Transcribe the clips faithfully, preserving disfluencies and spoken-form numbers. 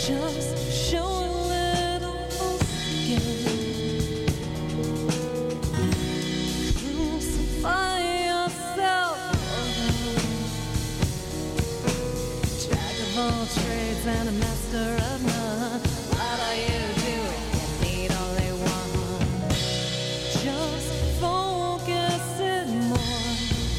Just show a little skin. Crucify yourself. Jack of all trades and a master of none. What are you doing? You need only one. Just focus it more.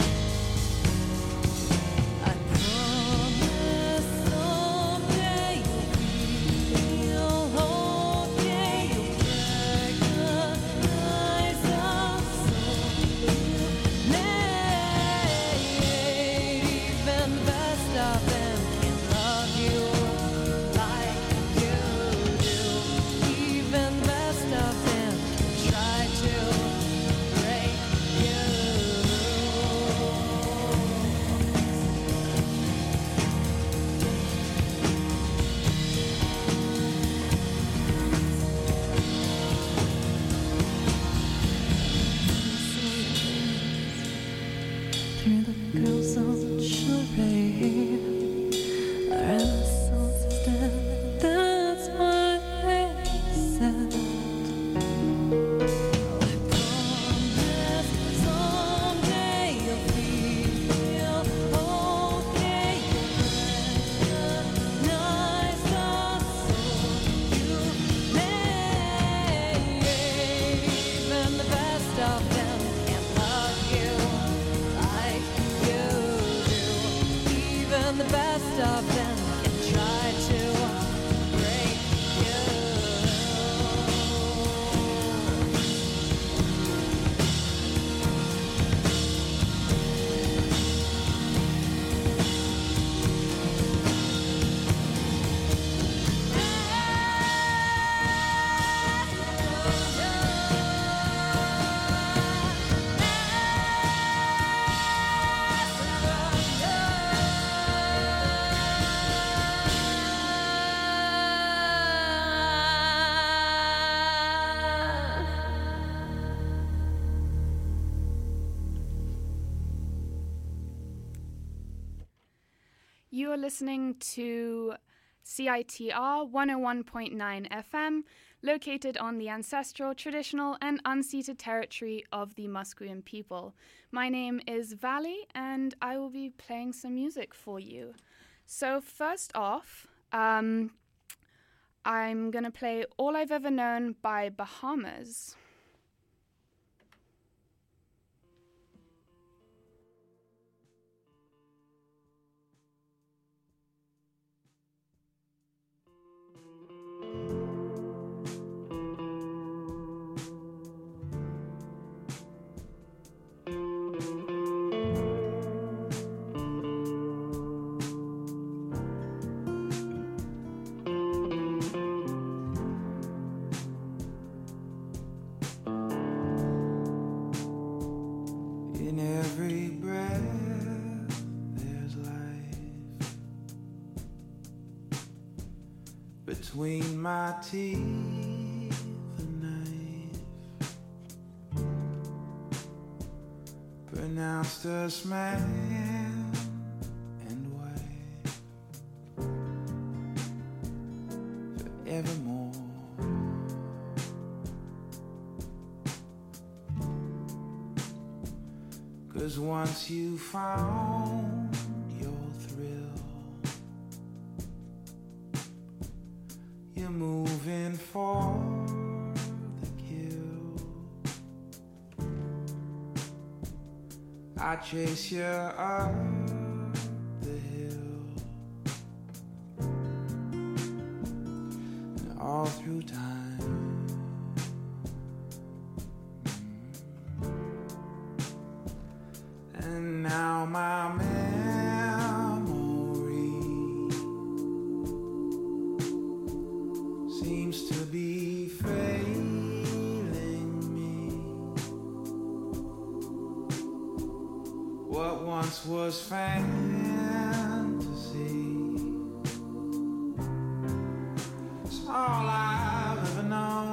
I promise someday you'll feel okay. You'll recognize our soul. Even the best of them can't love you like you do. Even the best of them try to break you. Through the girls on charade, our innocence is dead. That's what they said. I promise someday you'll feel okay. You'll recognize the soul you made. Even the best of them can't love you like you do. Even the best of them can try to break you. You are listening to C I T R one oh one point nine F M, located on the ancestral, traditional, and unceded territory of the Musqueam people. My name is Valley, and I will be playing some music for you. So first off, um, I'm going to play All I've Ever Known by Bahamas. In every breath there's life. Between my teeth a knife, pronounced as man and wife forevermore. 'Cause once you found your thrill, you're moving for the kill. I chase you up the hill, and all through time. And now my memory seems to be failing me. What once was fantasy is all I've ever known.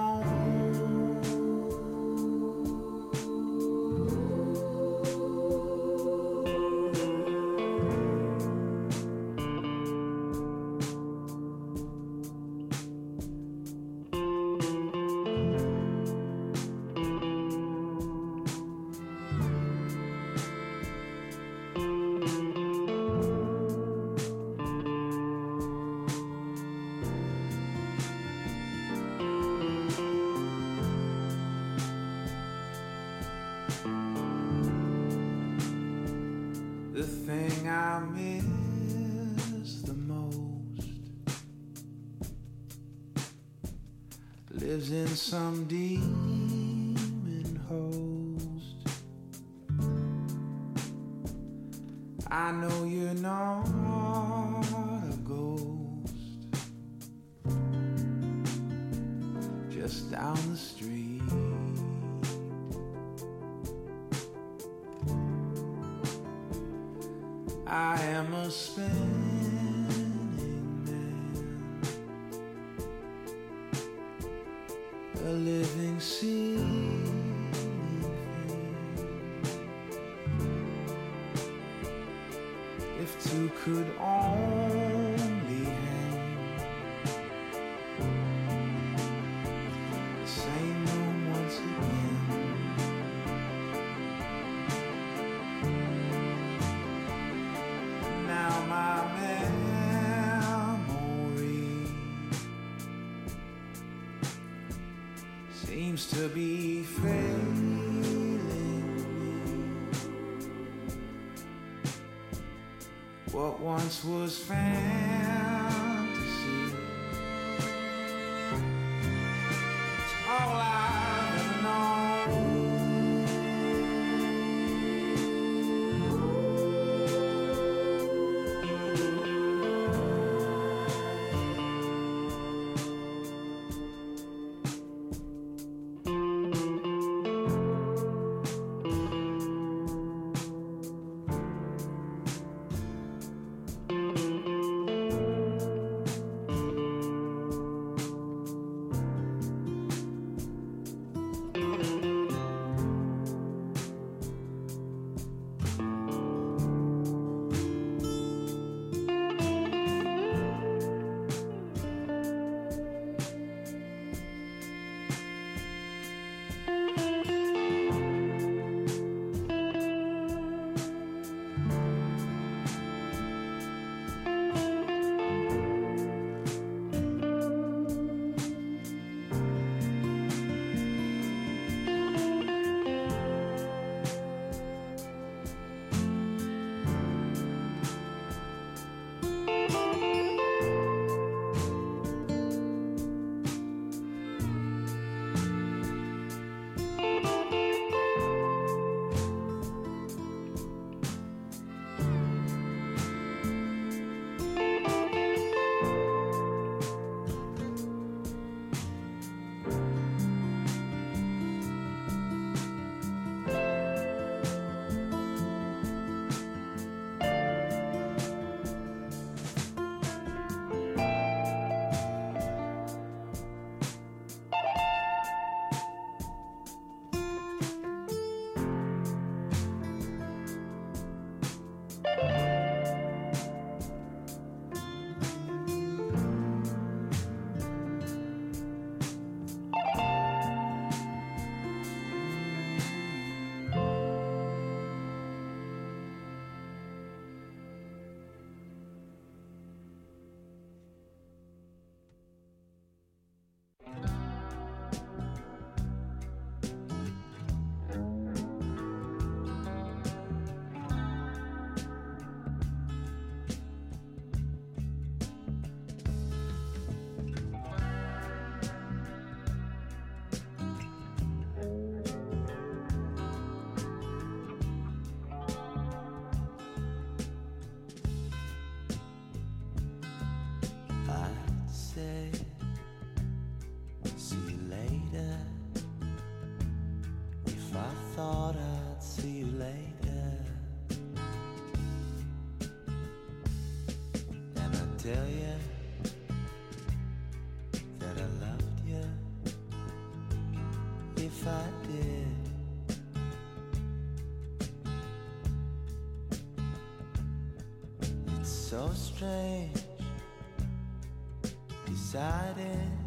lives in some demon host. I know you're not a ghost, just down the street. I am a spinning man, a living ceiling fan. If two could only hang the same room once again. Now my memory seems to be failing me. What once was fantasy, it's all I've ever known. tell you that I loved you if I did. It's so strange deciding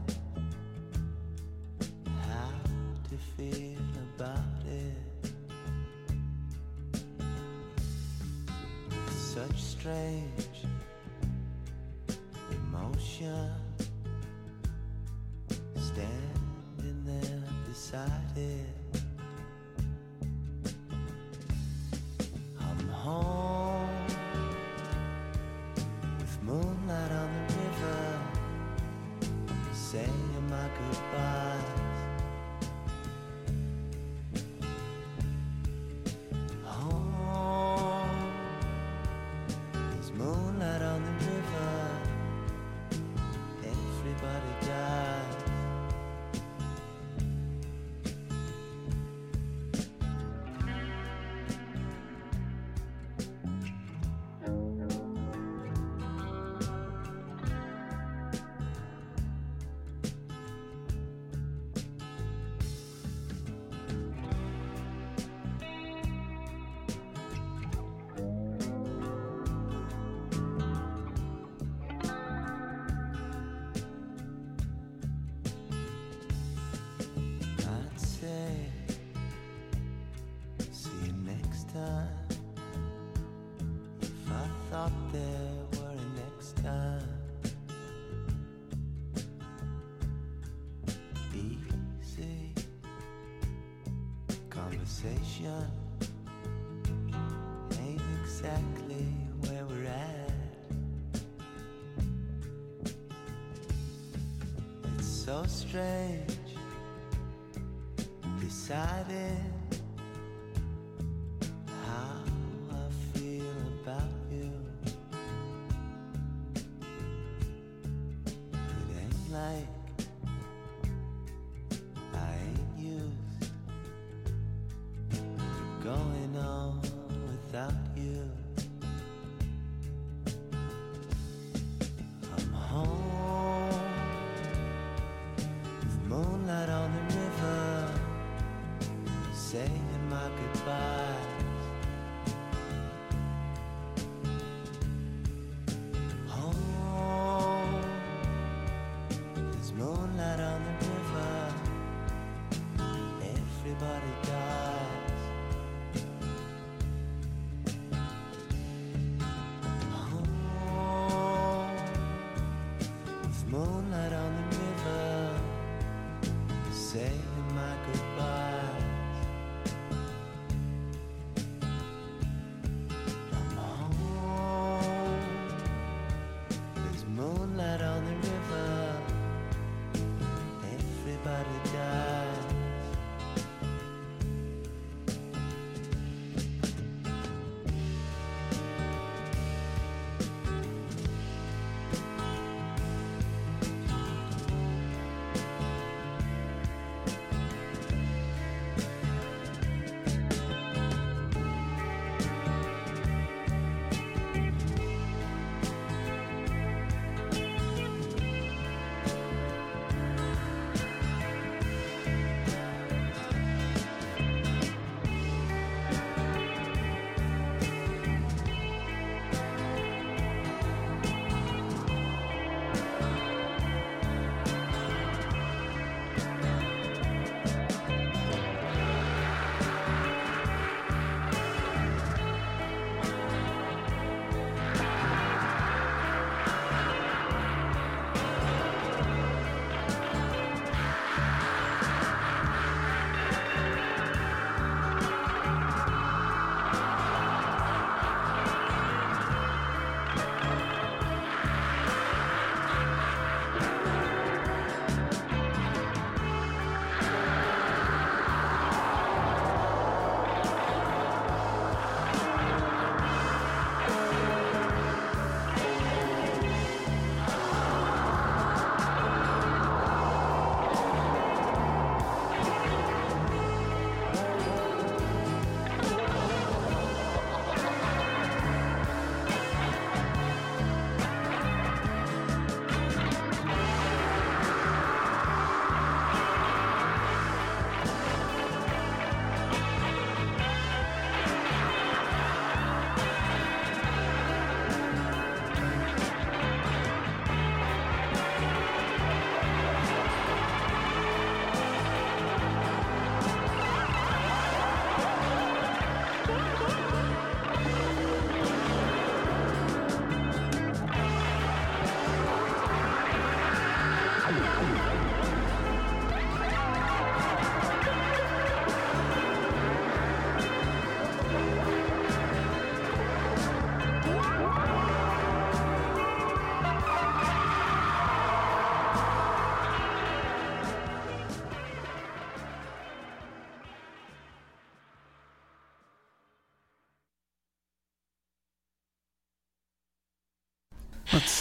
how to feel about it. With such strange emotion standing there beside it. I'm home with moonlight on the river, saying my my goodbyes. Home, there's moonlight on the river. Everybody dies. I'd say, see you next time. If I thought there were a next time. Easy conversation ain't exactly where we're at. It's so strange deciding how I feel about you. It ain't like I ain't used to going on without you. I'm home with moonlight on the river, saying my goodbyes. Home, there's moonlight on the river. Everybody dies. Home, there's moonlight on the river, saying my goodbyes. Moonlight on the river,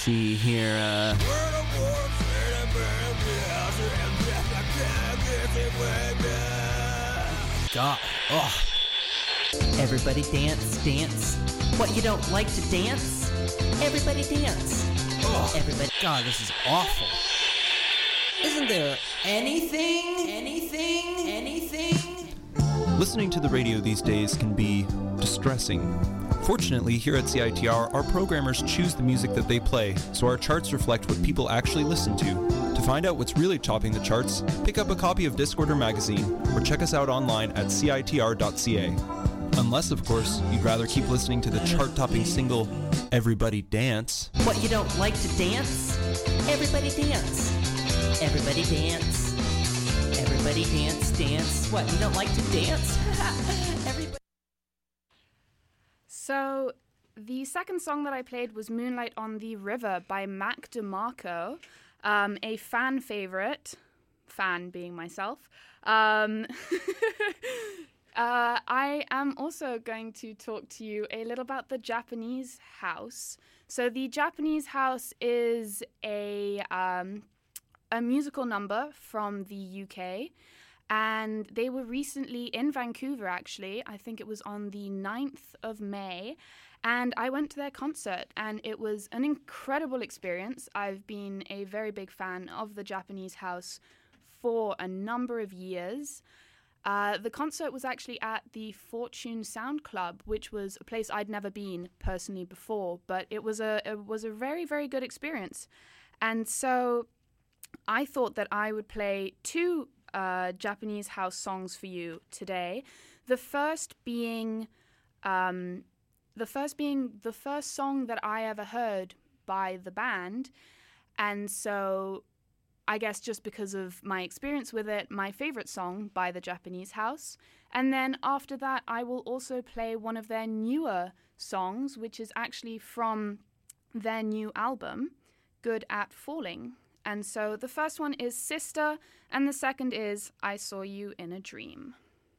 see here. Uh, God. Oh. Everybody dance, dance. What, you don't like to dance? Everybody dance. Oh. Everybody. God, this is awful. Isn't there anything, anything, anything? Listening to the radio these days can be distressing. Fortunately, here at C I T R, our programmers choose the music that they play, so our charts reflect what people actually listen to. To find out what's really topping the charts, pick up a copy of Discorder magazine, or check us out online at C I T R dot C A. Unless, of course, you'd rather keep listening to the chart-topping single, Everybody Dance. What, you don't like to dance? Everybody dance. Everybody dance. Everybody dance, dance. What, you don't like to dance? Everybody. So, the second song that I played was Moonlight on the River by Mac DeMarco, um, a fan favorite, fan being myself. Um, uh, I am also going to talk to you a little about the Japanese house. So, the Japanese house is a um, a musical number from the U K. And they were recently in Vancouver, actually. I think it was on the ninth of May. And I went to their concert, and it was an incredible experience. I've been a very big fan of the Japanese house for a number of years. Uh, the concert was actually at the Fortune Sound Club, which was a place I'd never been personally before. But it was a it was a very, very good experience. And so I thought that I would play two Uh, Japanese house songs for you today. The first being, um, the first being the first song that I ever heard by the band, and so I guess just because of my experience with it, my favorite song by the Japanese house. And then after that, I will also play one of their newer songs, which is actually from their new album, Good at Falling. And so the first one is Sister, and the second is I Saw You in a Dream.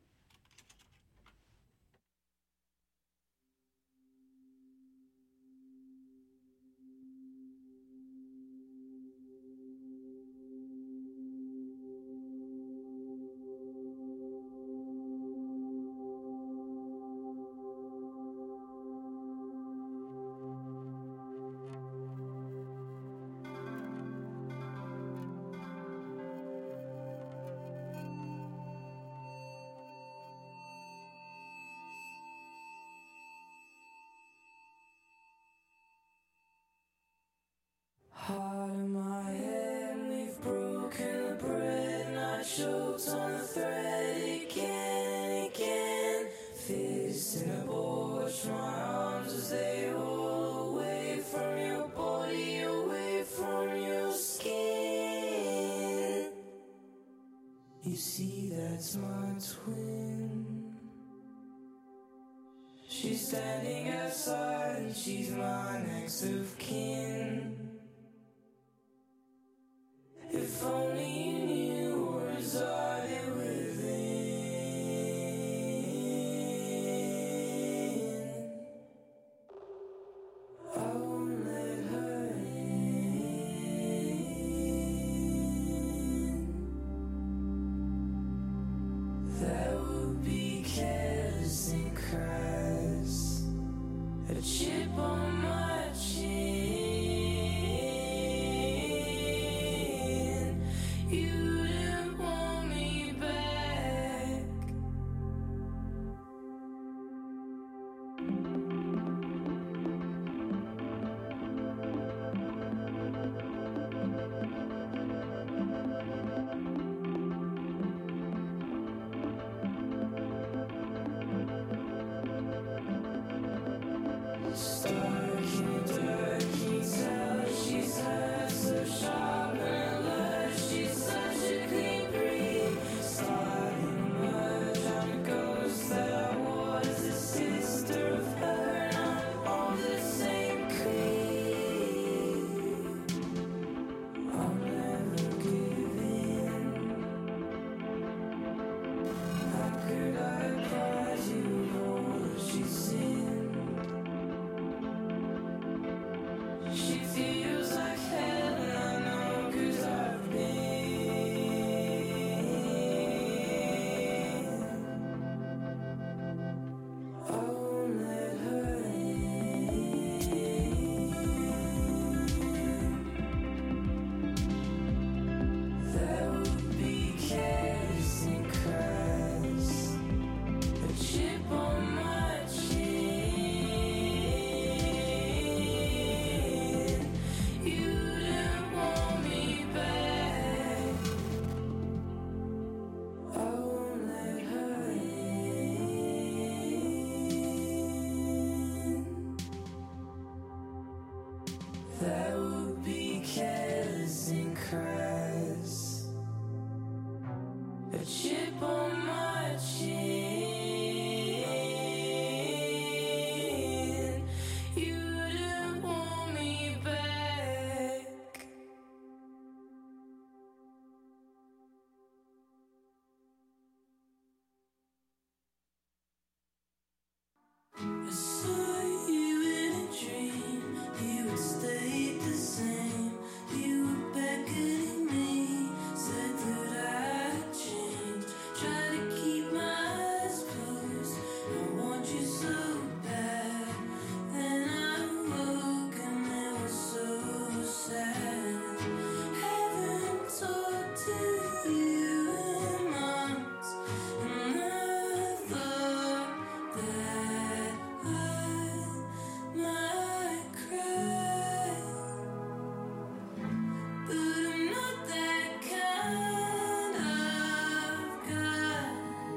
Heart in my head, we've broken the bread, not choked on the thread again, again. Fist in the porch, my arms as they roll away from your body, away from your skin. You see, that's my twin. She's standing outside and she's my next of kin. If only you knew what resided within. I won't let her in. That would be careless and crass. A chip on my chin. Stop. a chip on my chin. You didn't want me back. I saw you in a dream. You had stayed the same. You were beckoning me, said that I'd changed. Try to keep my eyes closed. I want you so bad. Then I woke and it was so sad. Haven't talked to you in months, and I thought that I might cry. But I'm not that kind of guy.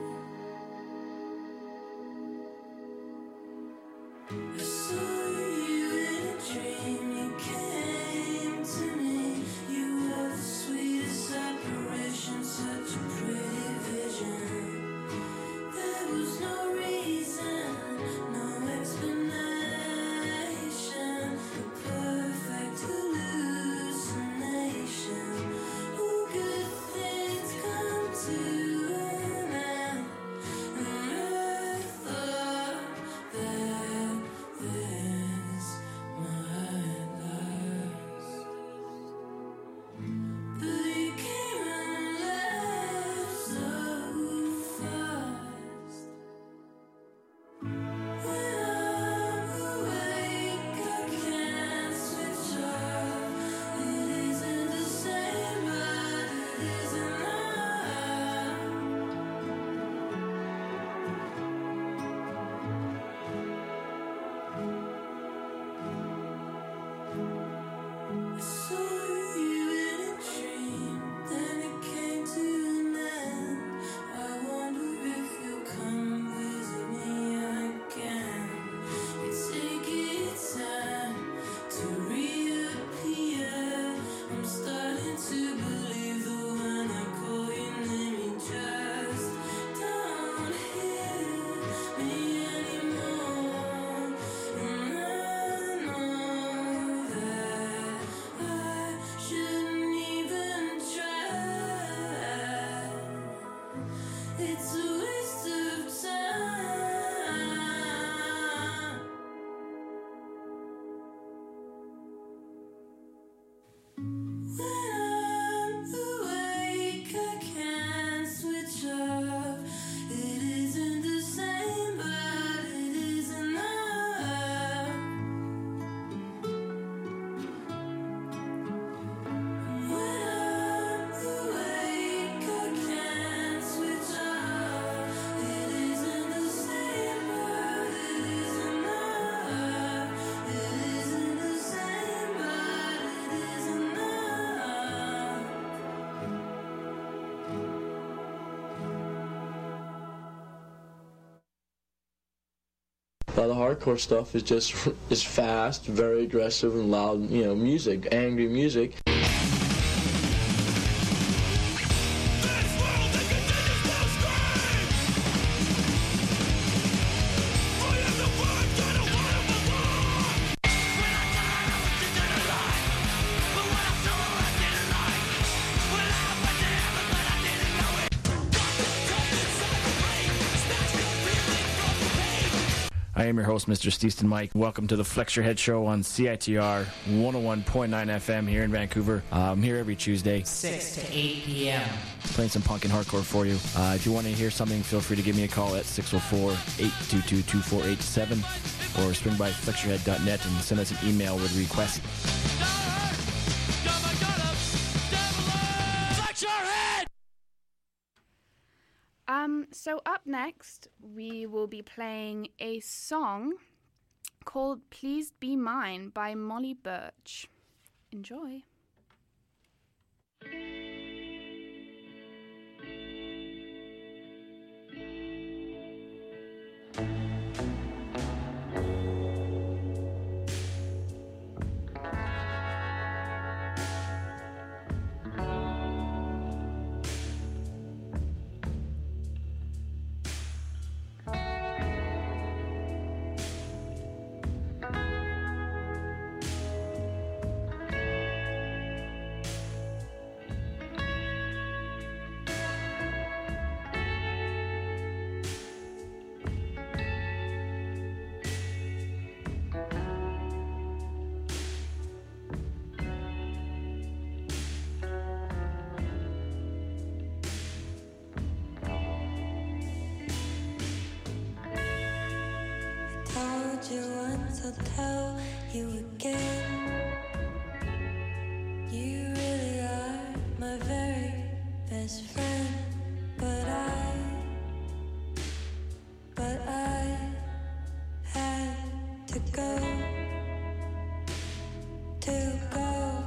I saw you in a dream. You came to me. You were the sweetest apparition, such a pretty vision. There was no reason, no explanation, a perfect hallucination. All good things come to an end, and I thought that this might last. But you came and left so fast. When I'm awake, I can't switch off. It isn't the same, but it is enough. I saw you in a dream, then it came to an end. I wonder if you'll come visit me again. It's taking time to reappear. I'm starting to believe that when I call your name, you just don't hear me anymore. And I know that I shouldn't even try. It's a waste of time. When I'm awake, I can't switch off. It isn't the same, but it is enough. When I'm awake, I can't switch off. It isn't the same, but it is enough. It isn't the same, but it is enough. Uh, the hardcore stuff is just is fast, very aggressive and loud, you know, music, angry music. I am your host, Mister Steeston Mike. Welcome to the Flex Your Head Show on C I T R one oh one point nine F M here in Vancouver. Uh, I'm here every Tuesday, six to eight p.m. playing some punk and hardcore for you. Uh, if you want to hear something, feel free to give me a call at six oh four, eight two two, two four eight seven or swing by flex your head dot net and send us an email with requests. Flex your head! Um, so up next, we will be playing a song called Please Be Mine by Molly Birch. Enjoy. you once, I'll tell you again. You really are my very best friend. But I, but I had to go, to go.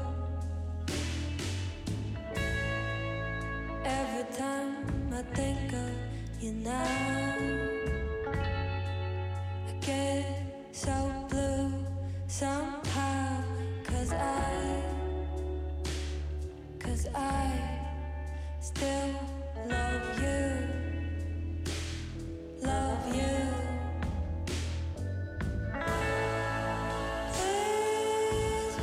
Every time I think of you now, I get so blue somehow. Cause I, cause I still love you, love you. This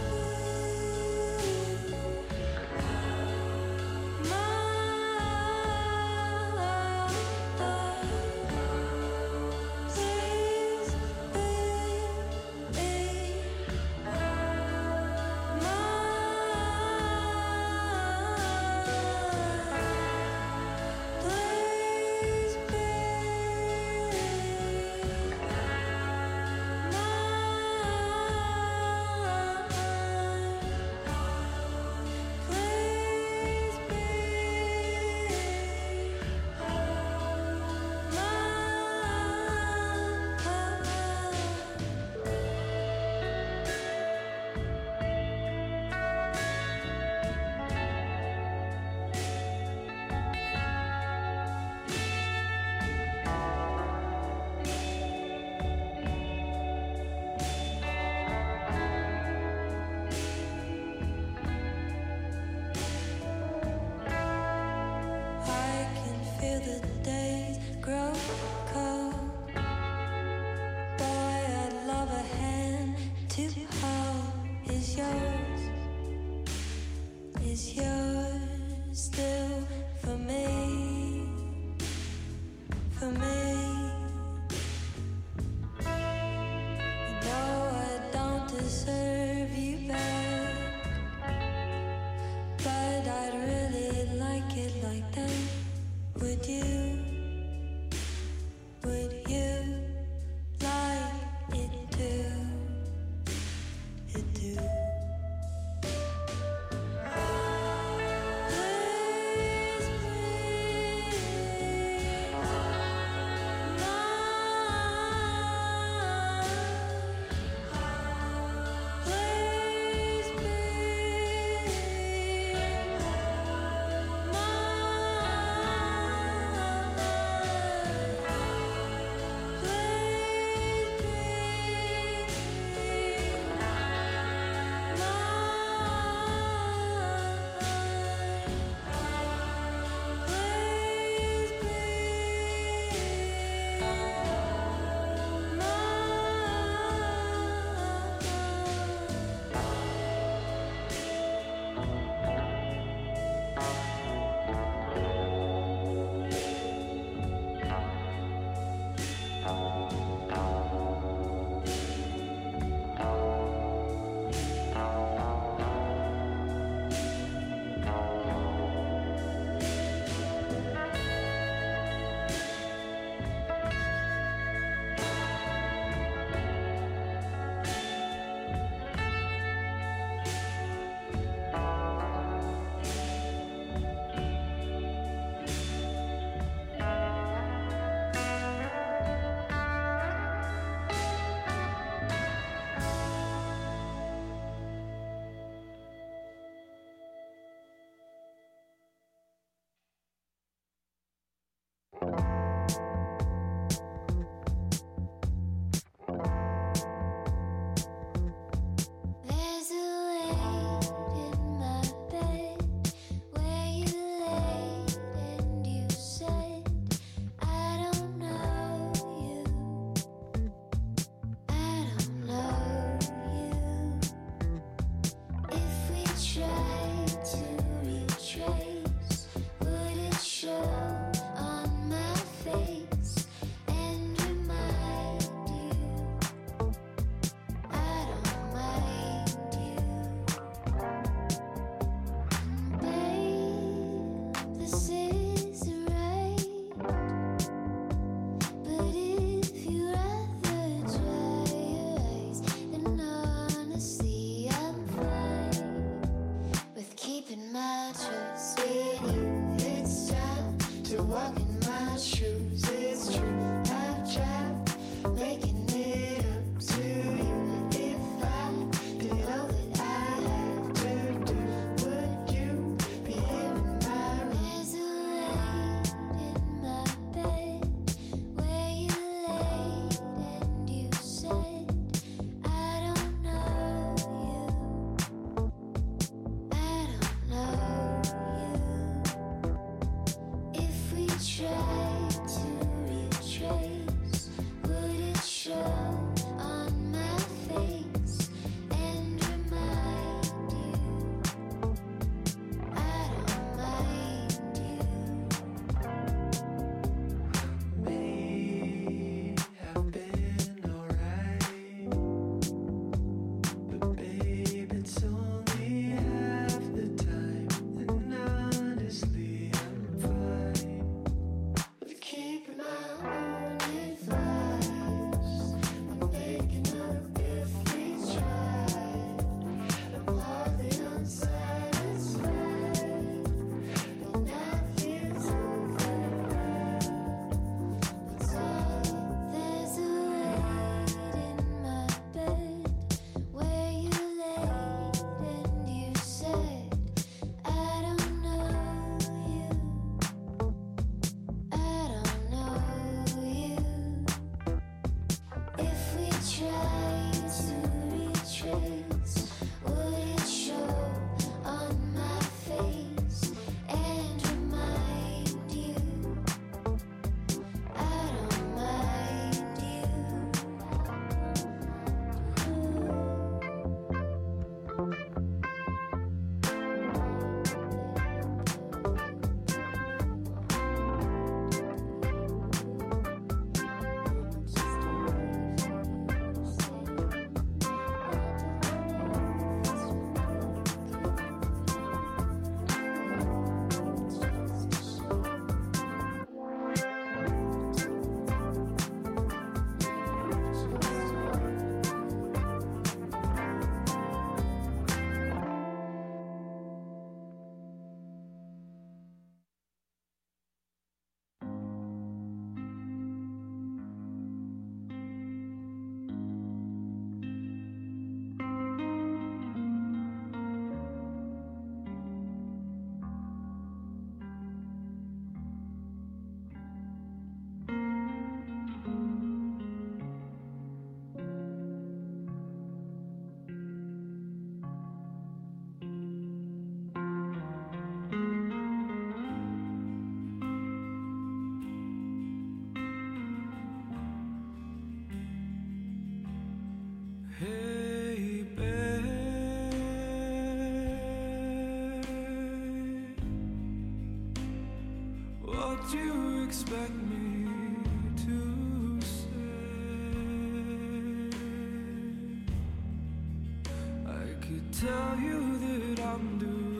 tell you that I'm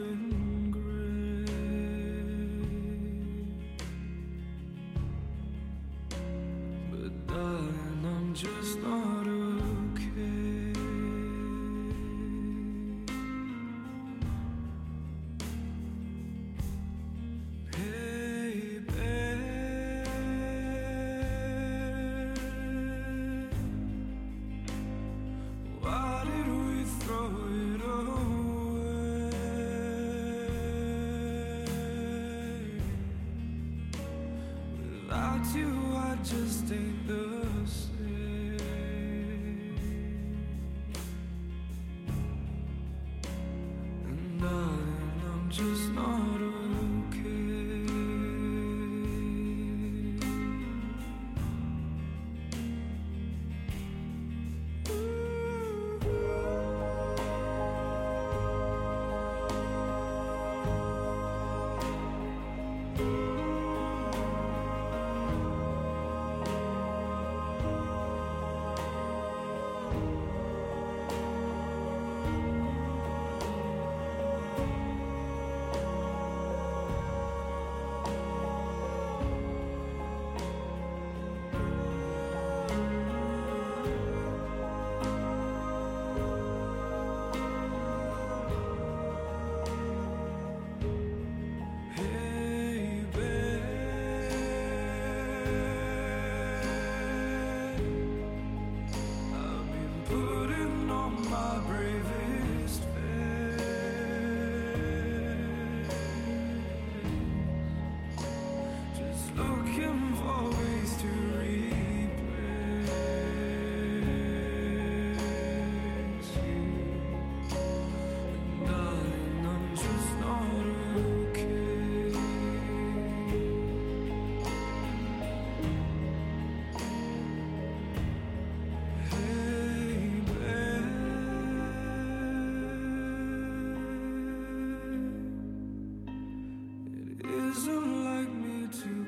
doing great, but darling, I'm just not okay. Hey, babe, why did we throw it away? Without you, I just ain't the same. And darling, I'm just not okay. isn't like me to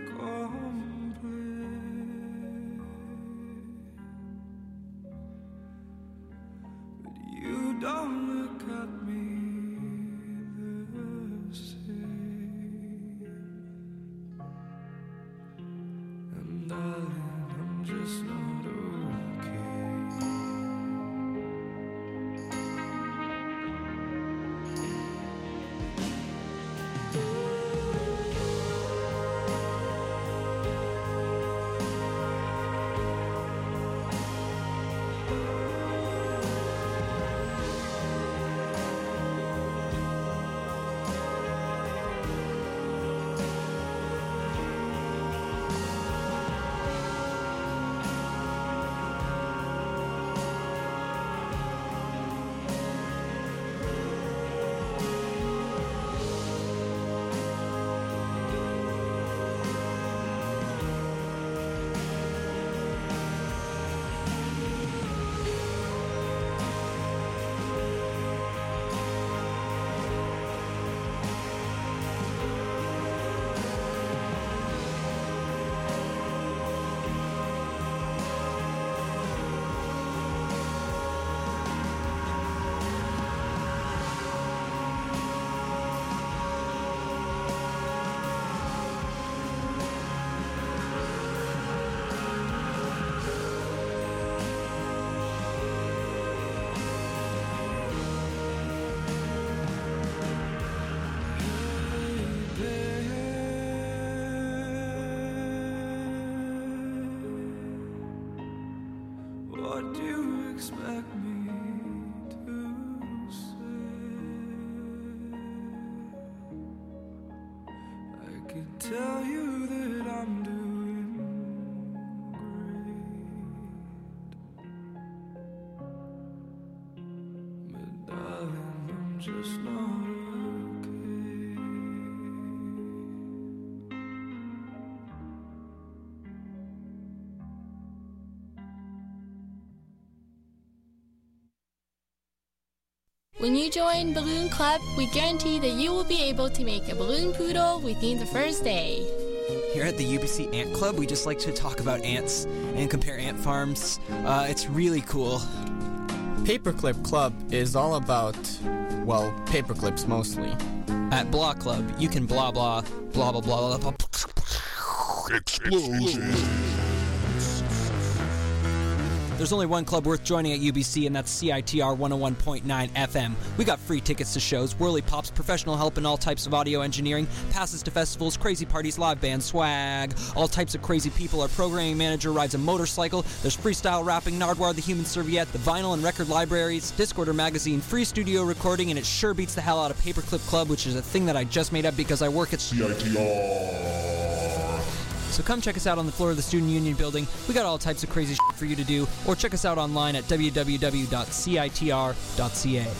complain, but you don't look at me the same. And darling, I'm just not okay. What do you expect me to say? I could tell you that I'm doing great, but darling, I'm just not okay. When you join Balloon Club, we guarantee that you will be able to make a balloon poodle within the first day. Here at the U B C Ant Club, we just like to talk about ants and compare ant farms. Uh, it's really cool. Paperclip Club is all about, well, paperclips mostly. At Blah Club, you can blah blah, blah blah blah blah. Explosion. There's only one club worth joining at U B C, and that's C I T R one oh one point nine F M. We got free tickets to shows, whirly pops, professional help in all types of audio engineering, passes to festivals, crazy parties, live band swag, all types of crazy people. Our programming manager rides a motorcycle. There's freestyle rapping, Nardwar the Human Serviette, the vinyl and record libraries, Discorder magazine, free studio recording, and it sure beats the hell out of Paperclip Club, which is a thing that I just made up because I work at C I T R. So come check us out on the floor of the Student Union building. We got all types of crazy shit for you to do, or check us out online at w w w dot c i t r dot c a.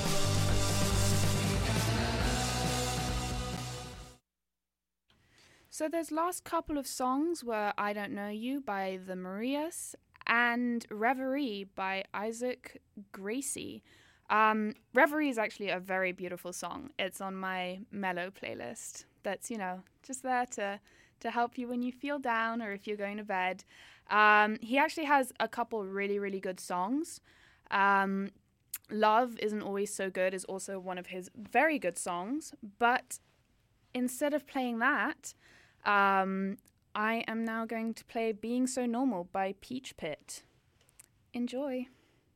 So those last couple of songs were I Don't Know You by The Marias and Reverie by Isaac Gracie. Um, Reverie is actually a very beautiful song. It's on my mellow playlist that's, you know, just there to... to help you when you feel down or if you're going to bed. Um, he actually has a couple really, really good songs. Um, Love Isn't Always So Good is also one of his very good songs. But instead of playing that, um, I am now going to play Being So Normal by Peach Pit. Enjoy.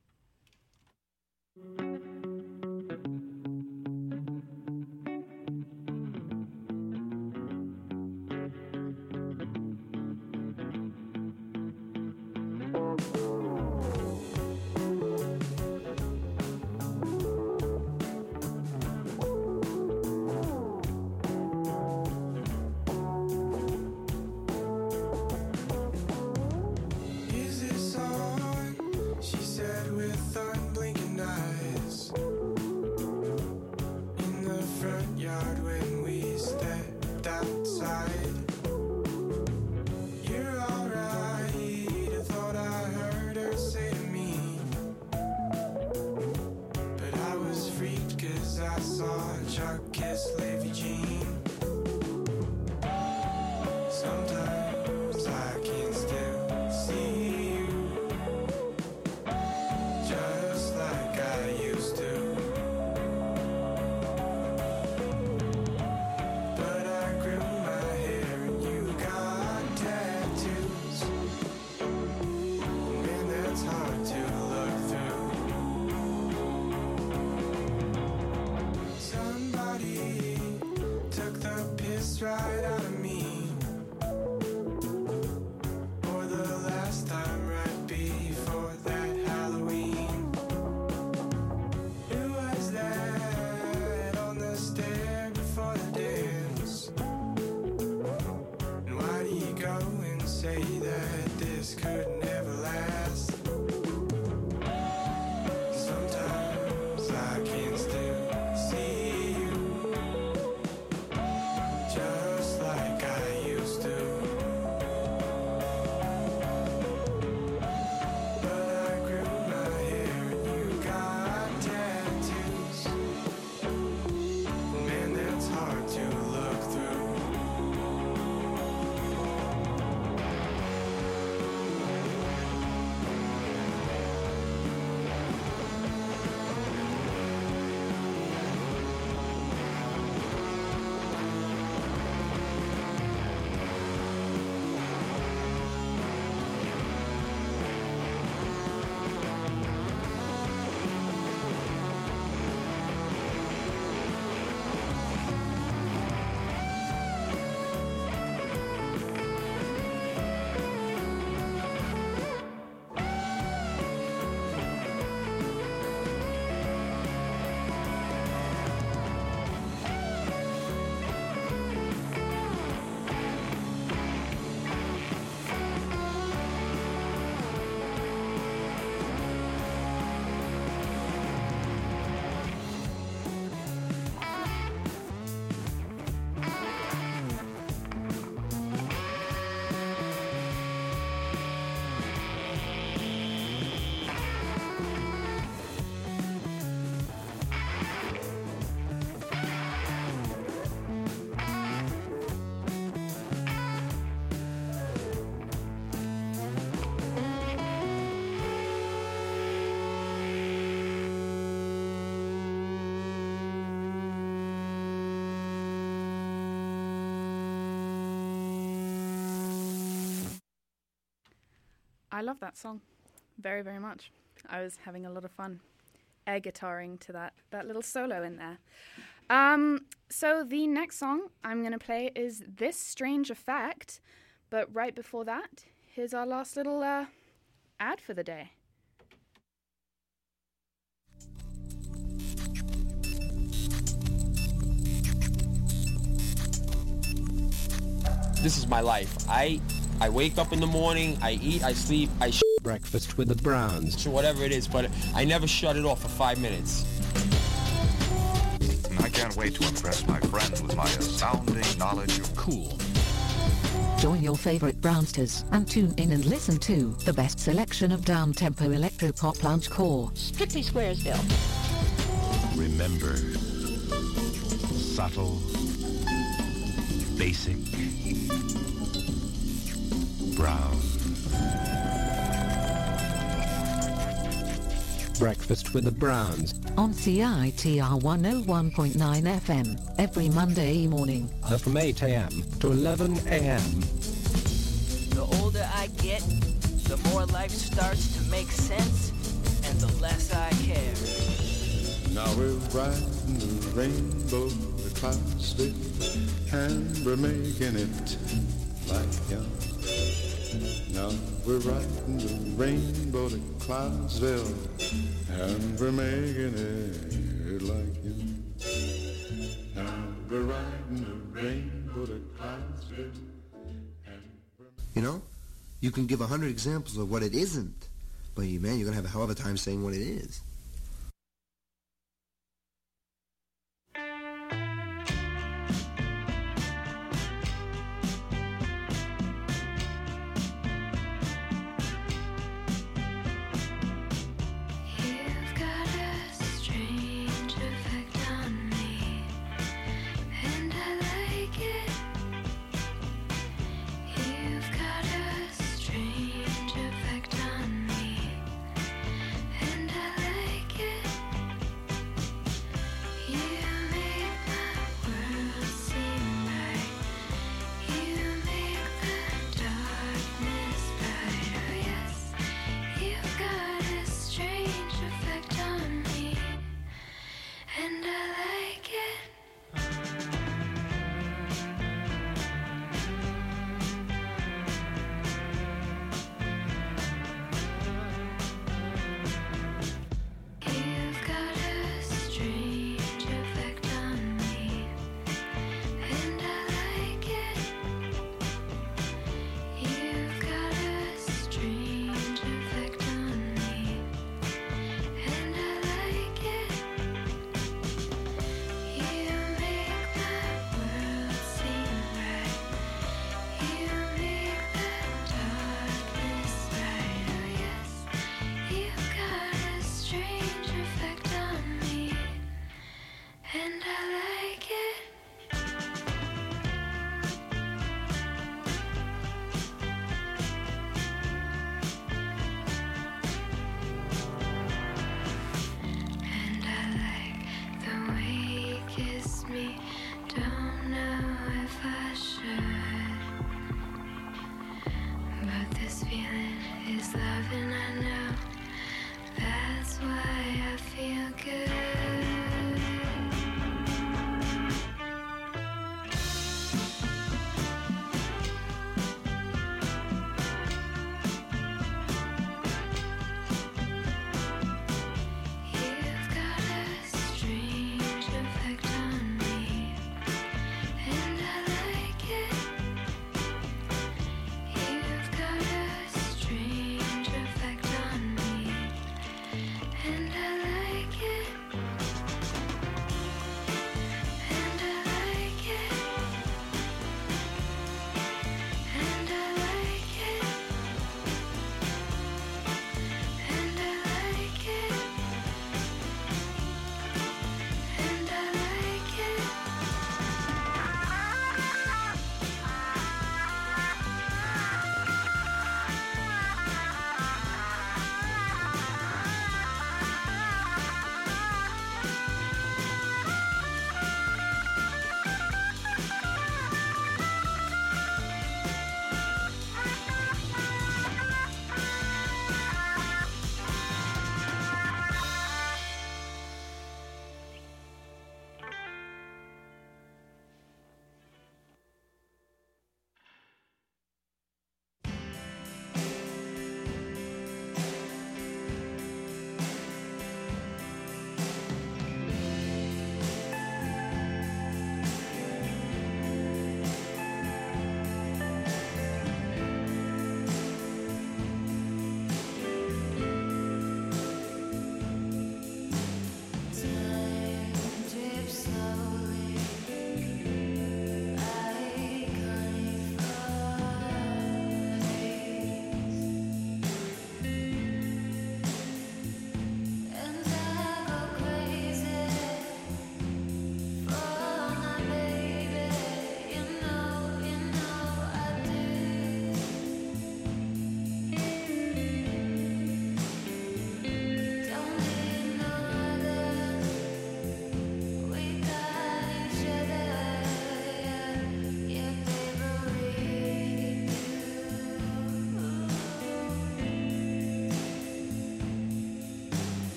Is this on? She said with unblinking eyes. In the front yard when we stepped outside. You're alright, I thought I heard her say to me. But I was freaked cause I saw Chuck kiss Levy Jean. out of me. Or the last time right before that Halloween. Who was that on the stair before the dance? And why do you go and say that this could never last? Sometimes I can still see you, just like I used to. But I grew my hair and you got tattoos. Man, that's hard to look through. I love that song very, very much. I was having a lot of fun air guitaring to that, that little solo in there. Um, so the next song I'm going to play is This Strange Effect. But right before that, here's our last little uh, ad for the day. This is my life. I I wake up in the morning, I eat, I sleep, I sh- Breakfast with the Browns. whatever it is, but I never shut it off for five minutes. I can't wait to impress my friends with my astounding knowledge of cool. Join your favorite Brownsters and tune in and listen to the best selection of down-tempo electro-pop lounge core. Strictly Squaresville. Remember, subtle, basic, brown. Breakfast with the Browns. On C I T R one oh one point nine F M every Monday morning. Uh, from eight a.m. to eleven a.m. The older I get, the more life starts to make sense, and the less I care. Now we're riding the rainbow to Clarksville, and we're making it like young. Now we're riding the rainbow to Clarksville, and we're making it like young. Now we're riding the rainbow to Clarksville. You know, you can give a hundred examples of what it isn't, but you, man, you're gonna have a hell of a time saying what it is. Strange effect on me, and I like loving, I know. That's why I feel good. You've got a strange effect on me, and I like it. You've got a strange effect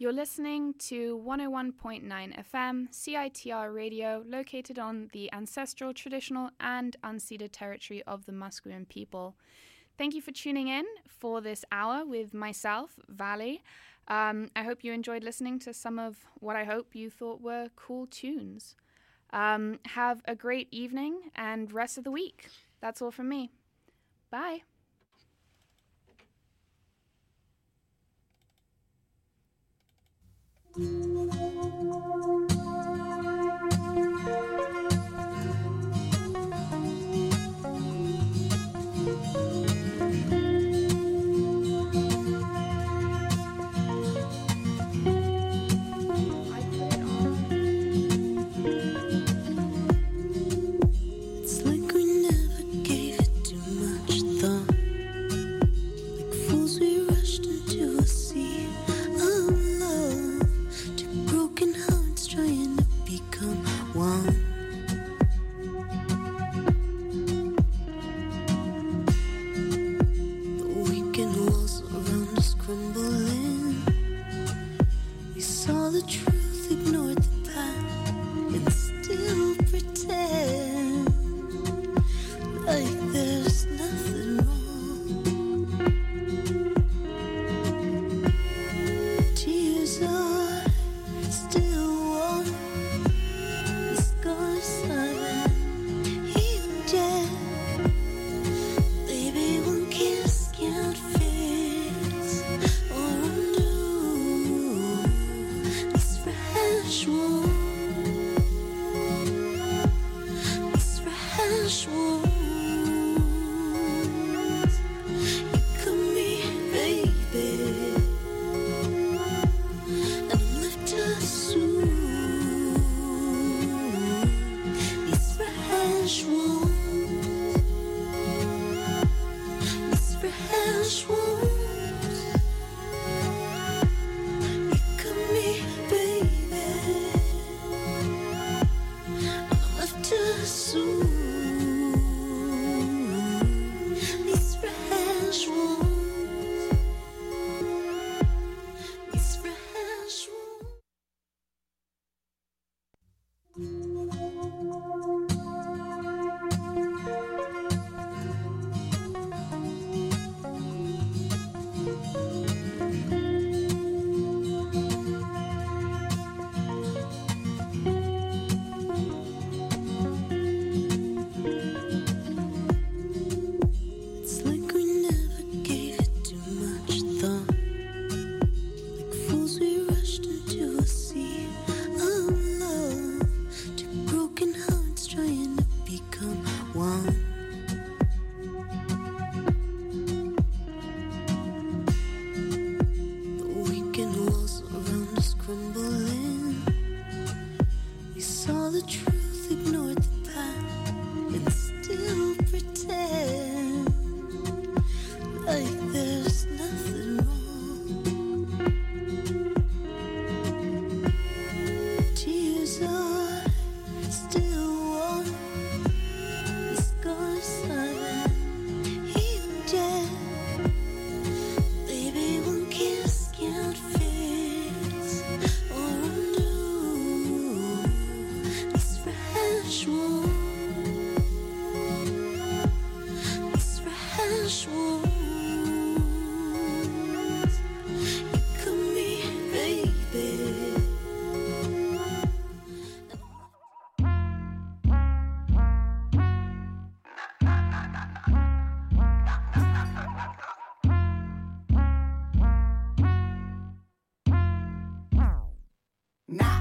You're listening to one oh one point nine F M, C I T R Radio, located on the ancestral, traditional, and unceded territory of the Musqueam people. Thank you for tuning in for this hour with myself, Valley. Um, I hope you enjoyed listening to some of what I hope you thought were cool tunes. Um, have a great evening and rest of the week. That's all from me. Bye. It's like we never gave it too much thought. Like fools we rushed into a sea of love. Two broken hearts trying to become one. The weekend walls around us crumbling. We saw the truth, ignored the past, and still pretend like there's nothing wrong. Tears are still warm. The scars silent, healed dead. Baby, one kiss can't fix or undo these fresh wounds. These fresh wounds. You cut me, baby, and I'm left to soothe these fresh wounds. These fresh wounds. You cut me, baby, and I'm left to soothe these fresh wounds. These fresh wounds. It's like we never gave it too much thought. Like fools we rushed into a sea of love. Two broken hearts trying to become one. The weekend walls around us crumbling. We saw the truth, ignored the past, and still pretend like there's nothing wrong. Tears are still warm. The scars silent, healed dead. Baby, one kiss can't fix or undo these fresh wounds. These fresh wounds. You cut me, baby.